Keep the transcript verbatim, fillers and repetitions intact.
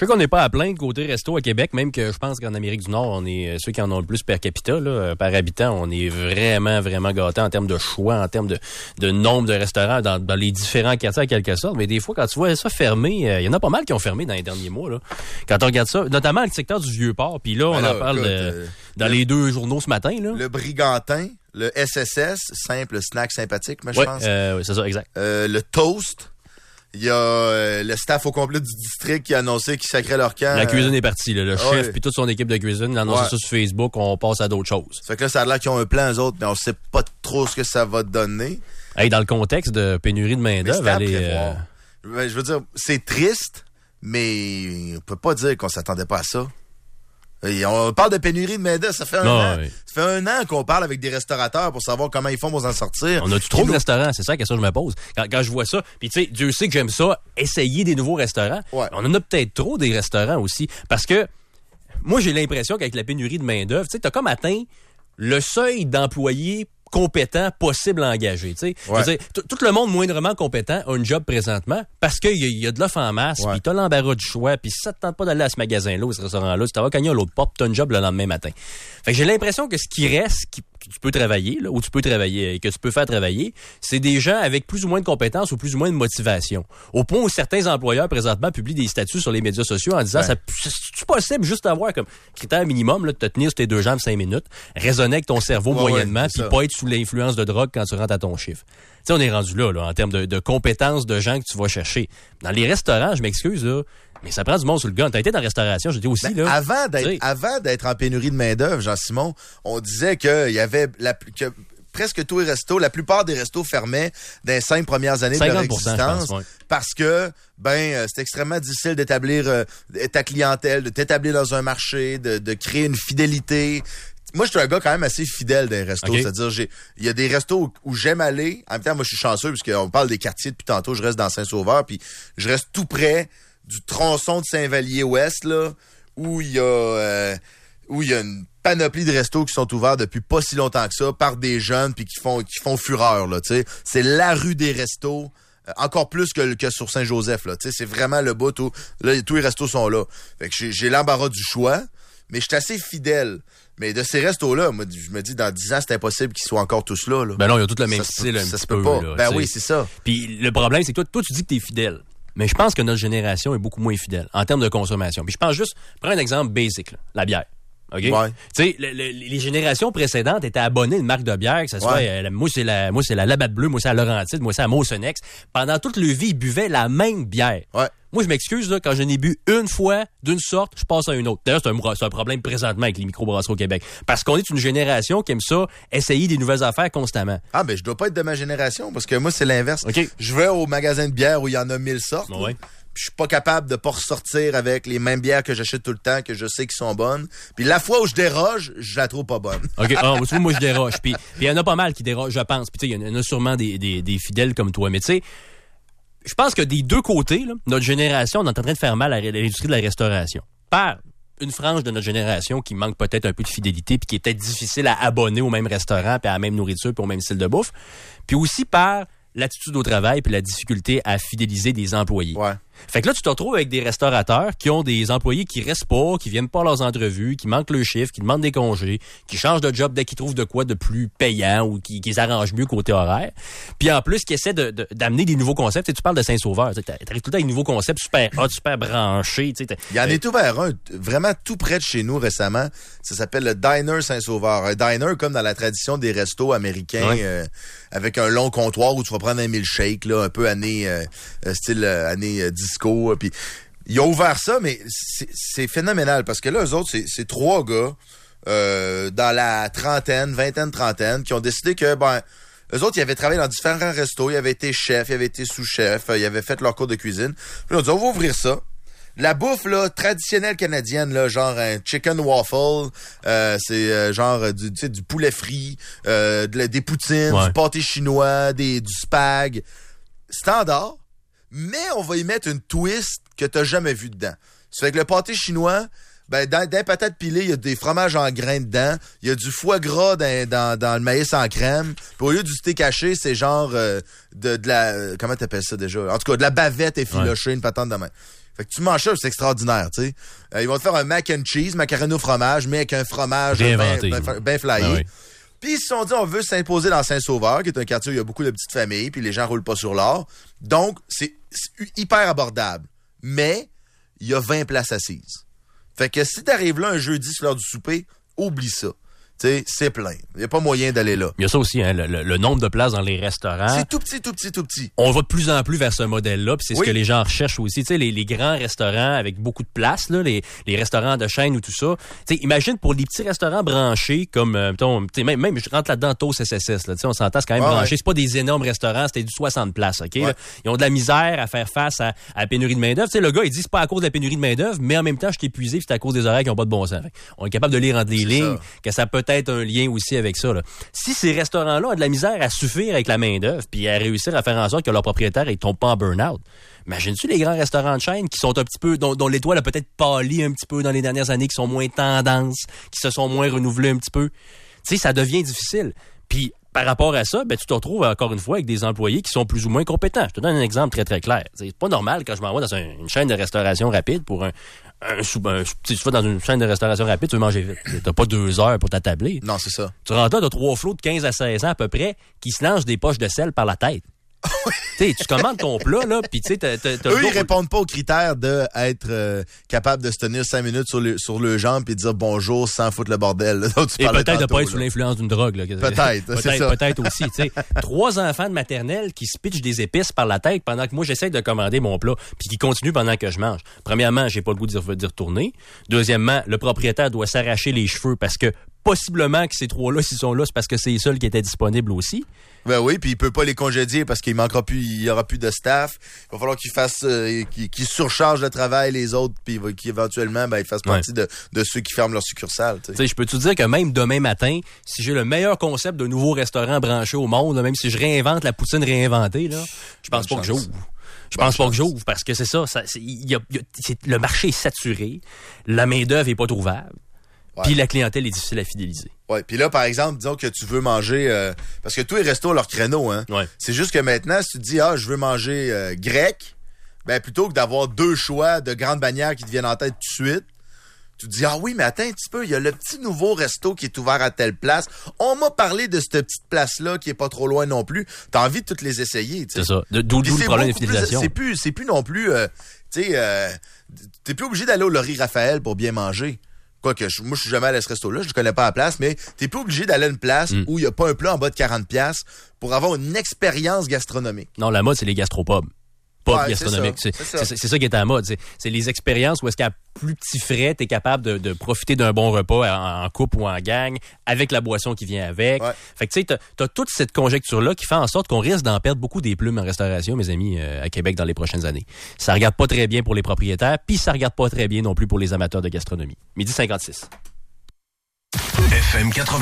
sais qu'on n'est pas à plaindre côté resto à Québec, même que je pense qu'en Amérique du Nord, on est ceux qui en ont le plus per capita, là, par habitant, on est vraiment, vraiment gâtés en termes de choix, en termes de, de nombre de restaurants dans, dans les différents quartiers, en quelque sorte. Mais des fois, quand tu vois ça fermé, il euh, y en a pas mal qui ont fermé dans les derniers mois, là. Quand on regarde ça, notamment le secteur du Vieux-Port, puis là, on Alors, en parle écoute, euh, dans le, les deux journaux ce matin, là. Le Brigantin, le S S S, simple snack sympathique, moi, je ouais, pense. Euh, oui, c'est ça, exact. Euh, le Toast. Il y a euh, le staff au complet du district qui a annoncé qu'ils sacraient leur camp. La cuisine est partie, là. Le ah chef oui. puis toute son équipe de cuisine, il a annoncé ouais. ça sur Facebook, on passe à d'autres choses. Ça fait que là, ça a l'air qu'ils ont un plan, eux autres, mais on sait pas trop ce que ça va donner. Hey, dans le contexte de pénurie de main-d'œuvre, allez. Euh... Je veux dire, c'est triste, mais on peut pas dire qu'on s'attendait pas à ça. Et on parle de pénurie de main-d'œuvre, ça fait un non, an. Oui. Ça fait un an qu'on parle avec des restaurateurs pour savoir comment ils font pour s'en sortir. On a-tu trop de nous... restaurants? C'est ça la question que je me pose. Quand, quand je vois ça, puis tu sais, Dieu sait que j'aime ça, essayer des nouveaux restaurants. Ouais. On en a peut-être trop des restaurants aussi. Parce que moi, j'ai l'impression qu'avec la pénurie de main-d'œuvre, tu sais, t'as comme atteint le seuil d'employés compétent possible à engager. Tu sais, ouais. je veux dire, tout le monde moindrement compétent a un job présentement parce qu'il y, y a de l'offre en masse, puis ouais. t'as l'embarras du choix, puis si ça te tente pas d'aller à ce magasin-là ou ce restaurant-là, si t'as vas cogner à l'autre porte, t'as un job le lendemain matin. Fait que j'ai l'impression que ce qui reste, qui, que tu peux travailler, là, ou tu peux travailler, que tu peux faire travailler, c'est des gens avec plus ou moins de compétences ou plus ou moins de motivation. Au point où certains employeurs présentement publient des statuts sur les médias sociaux en disant, ouais. ça, c'est possible juste d'avoir comme critère minimum là, de te tenir sur tes deux jambes cinq minutes, raisonner avec ton cerveau ouais, moyennement, puis ouais, pas être sous l'influence de drogue quand tu rentres à ton chiffre. Tu sais, on est rendu là, là, en termes de, de compétences de gens que tu vas chercher. Dans les restaurants, je m'excuse, là, mais ça prend du monde sur le gun. T'as été dans la restauration, j'étais aussi, ben, là. Avant d'être, avant d'être en pénurie de main-d'œuvre, Jean-Simon, on disait qu'il y avait la, que presque tous les restos, la plupart des restos fermaient dans les cinq premières années de leur existence. Pense, ouais. Parce que, ben, c'est extrêmement difficile d'établir euh, ta clientèle, de t'établir dans un marché, de, de créer une fidélité. Moi, je suis un gars quand même assez fidèle dans les restos. Okay. C'est-à-dire, j'ai, il y a des restos où, où j'aime aller. En même temps, moi, je suis chanceux parce qu'on parle des quartiers depuis tantôt. Je reste dans Saint-Sauveur, puis je reste tout près du tronçon de Saint-Vallier-Ouest, là, où il y a, euh, où il y a une panoplie de restos qui sont ouverts depuis pas si longtemps que ça par des jeunes puis qui font, qui font fureur, là, tu sais. C'est la rue des restos. Encore plus que, que sur Saint-Joseph, là. Tu sais, c'est vraiment le bout où, là, tous les restos sont là. Fait que j'ai, j'ai l'embarras du choix, mais je suis assez fidèle. Mais de ces restos-là, moi, je me dis, dans dix ans, c'est impossible qu'ils soient encore tous là, là. Ben non, ils ont tous le même ça style, peut, un ça petit se peut peu, pas. Là, ben t'sais. oui, c'est ça. Puis le problème, c'est que toi, toi, tu dis que t'es fidèle. Mais je pense que notre génération est beaucoup moins fidèle en termes de consommation. Puis je pense juste, prends un exemple basic, là, la bière. OK? Ouais. Tu sais, le, le, les générations précédentes étaient abonnées à une marque de bière, que ce soit, ouais. euh, moi, c'est la, moi, c'est la Labatt Bleue, moi, c'est la Laurentide, moi, c'est la Mosonex. Pendant toute leur vie, ils buvaient la même bière. Ouais. Moi, je m'excuse, là, quand je n'ai bu une fois d'une sorte, je passe à une autre. D'ailleurs, c'est un, c'est un problème présentement avec les microbrasseries au Québec. Parce qu'on est une génération qui aime ça, essayer des nouvelles affaires constamment. Ah, ben, je dois pas être de ma génération, parce que moi, c'est l'inverse. Okay. Je vais au magasin de bière où il y en a mille sortes. Ouais. Puis je suis pas capable de pas ressortir avec les mêmes bières que j'achète tout le temps, que je sais qu'ils sont bonnes. Puis la fois où je déroge, je la trouve pas bonne. OK. Ah, moi, je déroge. Puis il y en a pas mal qui dérogent, je pense. Puis tu sais, il y en a sûrement des, des, des fidèles comme toi. Mais tu sais, je pense que des deux côtés, là, notre génération, on est en train de faire mal à l'industrie de la restauration. Par une frange de notre génération qui manque peut-être un peu de fidélité puis qui est peut-être difficile à abonner au même restaurant puis à la même nourriture puis au même style de bouffe. Puis aussi par l'attitude au travail puis la difficulté à fidéliser des employés. Ouais. Fait que là, tu te retrouves avec des restaurateurs qui ont des employés qui restent pas, qui viennent pas à leurs entrevues, qui manquent le chiffre, qui demandent des congés, qui changent de job dès qu'ils trouvent de quoi de plus payant ou qui, qui s'arrangent mieux côté horaire. Puis en plus, qui essaient de, de, d'amener des nouveaux concepts. Tu sais, tu parles de Saint-Sauveur. Tu arrives tout le temps avec des nouveaux concepts super hot, super branchés. Tu sais, il y en est ouvert un, vraiment tout près de chez nous récemment. Ça s'appelle le Diner Saint-Sauveur. Un diner comme dans la tradition des restos américains, ouais. euh, avec un long comptoir où tu vas prendre un milkshake, là, un peu année, euh, style euh, année euh, disco. Puis ils ont ouvert ça, mais c'est, c'est phénoménal parce que là, eux autres, c'est, c'est trois gars euh, dans la trentaine, vingtaine, trentaine, qui ont décidé que, ben, eux autres, ils avaient travaillé dans différents restos, ils avaient été chefs, ils avaient été sous-chefs, ils avaient fait leur cours de cuisine. Puis ils ont dit, on va ouvrir ça. La bouffe, là, traditionnelle canadienne, là, genre un chicken waffle, euh, c'est euh, genre du, tu sais, du poulet frit, euh, de, des poutines, ouais. du pâté chinois, des, du spag. Standard. Mais on va y mettre une twist que t'as jamais vu dedans. Ça fait que le pâté chinois, ben, dans, dans les patates pilées, il y a des fromages en grains dedans. Il y a du foie gras dans, dans, dans le maïs en crème. Puis au lieu du steak haché, c'est genre euh, de, de la... Euh, comment t'appelles ça déjà? En tout cas, de la bavette effilochée, ouais. une patente de main. Fait que tu manges ça, c'est extraordinaire, tu sais. Euh, ils vont te faire un mac and cheese, macaroni au fromage, mais avec un fromage bien ben, ben flyé. Ben oui. Puis ils se sont dit, on veut s'imposer dans Saint-Sauveur, qui est un quartier où il y a beaucoup de petites familles, puis les gens roulent pas sur l'or. Donc, c'est, c'est hyper abordable. Mais, il y a vingt places assises. Fait que si t'arrives là un jeudi sur l'heure du souper, oublie ça. T'sais, c'est plein. Il n'y a pas moyen d'aller là. Il y a ça aussi, hein, le, le, le nombre de places dans les restaurants. C'est tout petit, tout petit, tout petit. On va de plus en plus vers ce modèle-là, puis c'est oui. ce que les gens recherchent aussi. Tu sais, les, les grands restaurants avec beaucoup de place, là, les, les restaurants de chaîne ou tout ça. Tu sais, imagine pour les petits restaurants branchés, comme, euh, mettons, même, même je rentre là-dedans Toast S S S, là, tu sais, on s'entend, c'est quand même ah, branché. Ouais. C'est pas des énormes restaurants, c'était du soixante places, OK? Ouais. Là. Ils ont de la misère à faire face à, à la pénurie de main-d'œuvre. Tu sais, le gars, il dit c'est pas à cause de la pénurie de main-d'œuvre, mais en même temps, je suis épuisé, puis c'est à cause des horaires qui ont pas de bon sens. Fait, on est capable de lire entre les c'est lignes, ça. Que ça peut être un lien aussi avec ça. Là. Si ces restaurants-là ont de la misère à suffire avec la main-d'œuvre puis à réussir à faire en sorte que leur propriétaire ne tombe pas en burn-out, imagines-tu les grands restaurants de chaîne qui sont un petit peu, dont, dont l'étoile a peut-être pâli un petit peu dans les dernières années, qui sont moins tendance, qui se sont moins renouvelés un petit peu. Tu sais, ça devient difficile. Puis, par rapport à ça, ben, tu te retrouves encore une fois avec des employés qui sont plus ou moins compétents. Je te donne un exemple très, très clair. C'est pas normal quand je m'envoie dans un, une chaîne de restauration rapide pour un, un, sou, un tu vas dans une chaîne de restauration rapide, tu veux manger vite. T'as pas deux heures pour t'attabler. Non, c'est ça. Tu rentres là, t'as trois flots de quinze à seize ans à peu près qui se lancent des poches de sel par la tête. T'sais, tu commandes ton plat, là, pis tu sais, t'as, t'as, eux, ils répondent pas aux critères d'être euh, capable de se tenir cinq minutes sur le, sur le jambe et de dire bonjour sans foutre le bordel. Là, dont tu et peut-être tantôt, de pas là. être sous l'influence d'une drogue. Là. Peut-être, peut-être, c'est ça. Peut-être aussi, tu sais. Trois enfants de maternelle qui se pitchent des épices par la tête pendant que moi, j'essaie de commander mon plat puis qui continuent pendant que je mange. Premièrement, j'ai pas le goût d'y retourner. Deuxièmement, le propriétaire doit s'arracher les cheveux parce que possiblement que ces trois-là, s'ils sont là, c'est parce que c'est les seuls qui étaient disponibles aussi. Ben oui, puis il peut pas les congédier parce qu'il manquera plus, il y aura plus de staff. Il va falloir qu'ils fassent, euh, qu'ils, qu'ils surchargent le travail les autres, puis qu'éventuellement, ben ils fassent partie ouais. de, de ceux qui ferment leur succursale. Tu sais, je peux te dire que même demain matin, si j'ai le meilleur concept de nouveau restaurant branché au monde, là, même si je réinvente la poutine réinventée, là, je pense Bonne pas chance. que j'ouvre. Je Bonne pense chance. pas que j'ouvre parce que c'est ça, ça c'est, y a, y a, c'est, le marché est saturé, la main d'œuvre est pas trouvable. Ouais. Puis la clientèle est difficile à fidéliser. Ouais. Puis là, par exemple, disons que tu veux manger... Euh, parce que tous les restos ont leur créneau, hein. Ouais. C'est juste que maintenant, si tu te dis, ah, je veux manger euh, grec, ben plutôt que d'avoir deux choix de grandes bannières qui te viennent en tête tout de suite, tu te dis, ah oui, mais attends un petit peu, il y a le petit nouveau resto qui est ouvert à telle place. On m'a parlé de cette petite place-là qui est pas trop loin non plus. T'as envie de toutes les essayer, tu sais. C'est ça. D'où, d'où le problème de fidélisation. Plus, c'est plus, c'est plus non plus... Euh, tu sais, euh, t'es plus obligé d'aller au Laurie Raphaël pour bien manger. Quoique, je, moi, je suis jamais allé à ce resto-là, je ne connais pas la place, mais t'es pas obligé d'aller à une place mm. où il n'y a pas un plat en bas de quarante piastres pour avoir une expérience gastronomique. Non, la mode, c'est les gastropubs. Pas ouais, gastronomique. C'est ça, c'est, c'est, ça. C'est, c'est ça qui est à la mode. C'est, c'est les expériences où est-ce qu'à plus petit frais, t'es capable de, de profiter d'un bon repas en, en couple ou en gang, avec la boisson qui vient avec. Ouais. Fait que tu sais, t'as, t'as toute cette conjecture-là qui fait en sorte qu'on risque d'en perdre beaucoup des plumes en restauration, mes amis, euh, à Québec dans les prochaines années. Ça regarde pas très bien pour les propriétaires, puis ça regarde pas très bien non plus pour les amateurs de gastronomie. Midi cinquante-six. F M quatre-vingt